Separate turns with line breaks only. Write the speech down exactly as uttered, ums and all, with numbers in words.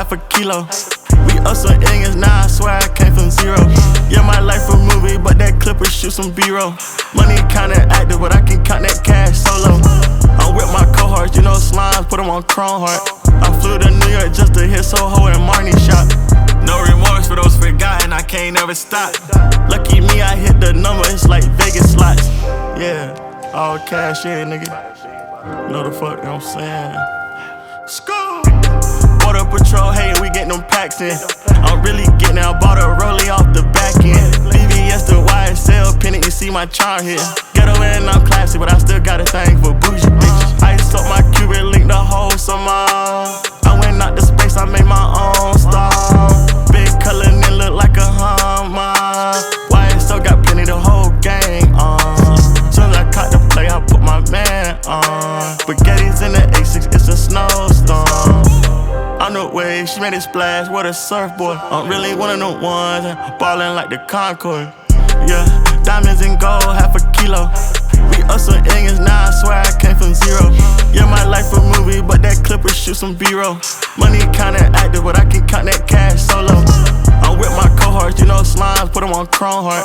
half a kilo. We up some English, now I swear I came from zero. Yeah, my life a movie, but that clipper shoot some B-roll. Money kinda active, but I can count that cash solo. I'm with my cohorts, you know slimes, put them on Chrome Heart. I flew to New York just to hit Soho and Marnie shop. No remorse for those forgotten, I can't never stop. Lucky me, I hit the number, it's like Vegas slots. Yeah, all cash in, nigga. Know the fuck, you know what I'm saying? School! Border Patrol, hey, we getting them packs in. I'm really getting out, bought a rollie off the back end. B V S to Y S L, pin it, you see my charm here. Ghetto and I'm classy, but I still got a thing for bougie bitches. Ice up my Cuban link, the whole summer. I went out to space, I made my own star. Big color and it look like a Hummer. Y S L got plenty, the whole gang on. Soon as I caught the play, I put my man on. Spaghetti's in the A six, it's a snowstorm. On the way, she made it splash, what a surfboard. I'm really one of them ones, ballin' like the Concorde. Yeah, diamonds and gold, half a kilo. We up some English, now I swear I came from zero. Yeah, my life a movie, but that clipper shoot some B-roll. Money kinda active, but I can count that cash solo. I'm with my cohorts, you know slimes, put them on Chrome Heart.